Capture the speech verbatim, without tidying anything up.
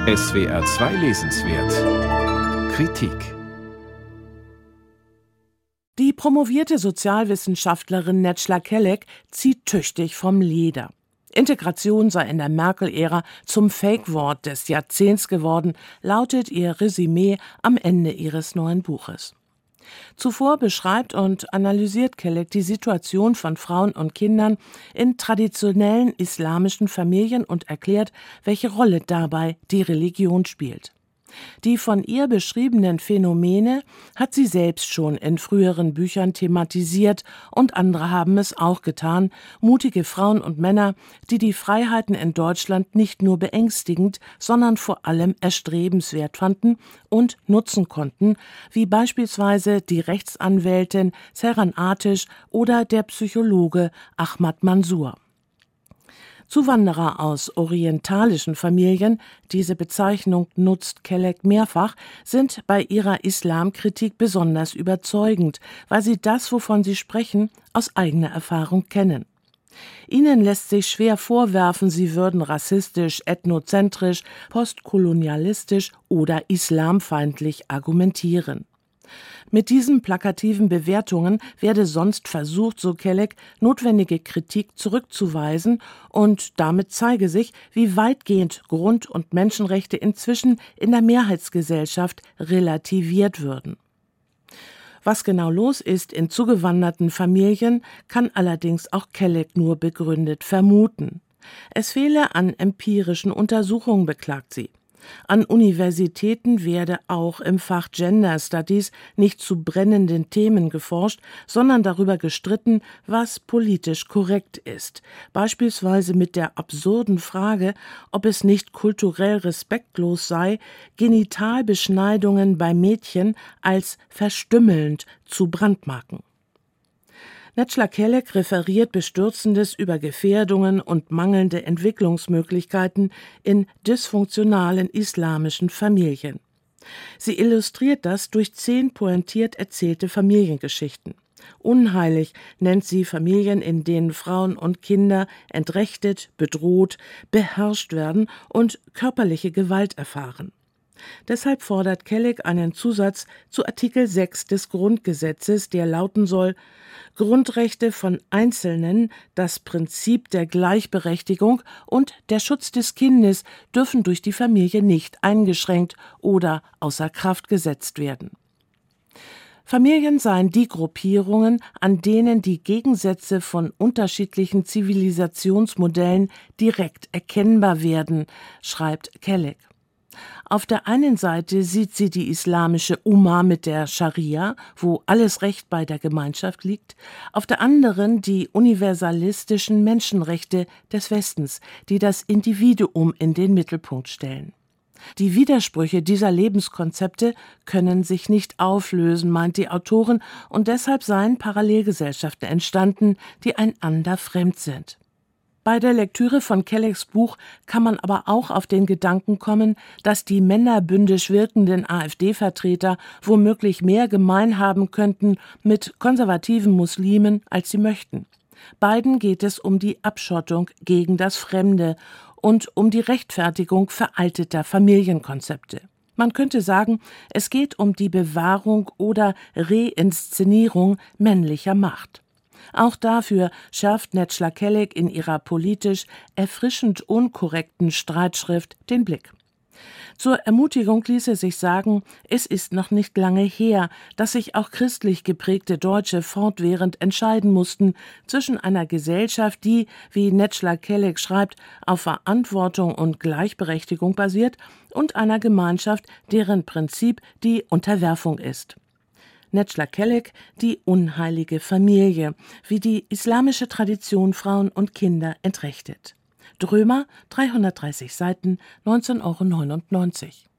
S W R zwei Lesenswert Kritik. Die promovierte Sozialwissenschaftlerin Necla Kelek zieht tüchtig vom Leder. Integration sei in der Merkel-Ära zum Fake-Wort des Jahrzehnts geworden, lautet ihr Resümee am Ende ihres neuen Buches. Zuvor beschreibt und analysiert Kelek die Situation von Frauen und Kindern in traditionellen islamischen Familien und erklärt, welche Rolle dabei die Religion spielt. Die von ihr beschriebenen Phänomene hat sie selbst schon in früheren Büchern thematisiert und andere haben es auch getan, mutige Frauen und Männer, die die Freiheiten in Deutschland nicht nur beängstigend, sondern vor allem erstrebenswert fanden und nutzen konnten, wie beispielsweise die Rechtsanwältin Seyran Ateş oder der Psychologe Ahmad Mansour. Zuwanderer aus orientalischen Familien, diese Bezeichnung nutzt Kelek mehrfach, sind bei ihrer Islamkritik besonders überzeugend, weil sie das, wovon sie sprechen, aus eigener Erfahrung kennen. Ihnen lässt sich schwer vorwerfen, sie würden rassistisch, ethnozentrisch, postkolonialistisch oder islamfeindlich argumentieren. Mit diesen plakativen Bewertungen werde sonst versucht, so Kelek, notwendige Kritik zurückzuweisen und damit zeige sich, wie weitgehend Grund- und Menschenrechte inzwischen in der Mehrheitsgesellschaft relativiert würden. Was genau los ist in zugewanderten Familien, kann allerdings auch Kelek nur begründet vermuten. Es fehle an empirischen Untersuchungen, beklagt sie. An Universitäten werde auch im Fach Gender Studies nicht zu brennenden Themen geforscht, sondern darüber gestritten, was politisch korrekt ist. Beispielsweise mit der absurden Frage, ob es nicht kulturell respektlos sei, Genitalbeschneidungen bei Mädchen als verstümmelnd zu brandmarken. Necla Kelek referiert Bestürzendes über Gefährdungen und mangelnde Entwicklungsmöglichkeiten in dysfunktionalen islamischen Familien. Sie illustriert das durch zehn pointiert erzählte Familiengeschichten. Unheilig nennt sie Familien, in denen Frauen und Kinder entrechtet, bedroht, beherrscht werden und körperliche Gewalt erfahren. Deshalb fordert Kelek einen Zusatz zu Artikel sechs des Grundgesetzes, der lauten soll: Grundrechte von Einzelnen, das Prinzip der Gleichberechtigung und der Schutz des Kindes dürfen durch die Familie nicht eingeschränkt oder außer Kraft gesetzt werden. Familien seien die Gruppierungen, an denen die Gegensätze von unterschiedlichen Zivilisationsmodellen direkt erkennbar werden, schreibt Kelek. Auf der einen Seite sieht sie die islamische Umma mit der Scharia, wo alles Recht bei der Gemeinschaft liegt, auf der anderen die universalistischen Menschenrechte des Westens, die das Individuum in den Mittelpunkt stellen. Die Widersprüche dieser Lebenskonzepte können sich nicht auflösen, meint die Autorin, und deshalb seien Parallelgesellschaften entstanden, die einander fremd sind. Bei der Lektüre von Keleks Buch kann man aber auch auf den Gedanken kommen, dass die männerbündisch wirkenden AfD-Vertreter womöglich mehr gemein haben könnten mit konservativen Muslimen, als sie möchten. Beiden geht es um die Abschottung gegen das Fremde und um die Rechtfertigung veralteter Familienkonzepte. Man könnte sagen, es geht um die Bewahrung oder Reinszenierung männlicher Macht. Auch dafür schärft Necla Kelek in ihrer politisch erfrischend unkorrekten Streitschrift den Blick. Zur Ermutigung ließe sich sagen, es ist noch nicht lange her, dass sich auch christlich geprägte Deutsche fortwährend entscheiden mussten zwischen einer Gesellschaft, die, wie Necla Kelek schreibt, auf Verantwortung und Gleichberechtigung basiert, und einer Gemeinschaft, deren Prinzip die Unterwerfung ist. Necla Kelek, die unheilige Familie, wie die islamische Tradition Frauen und Kinder entrechtet. Drömer, dreihundertdreißig Seiten, neunzehn Euro neunundneunzig.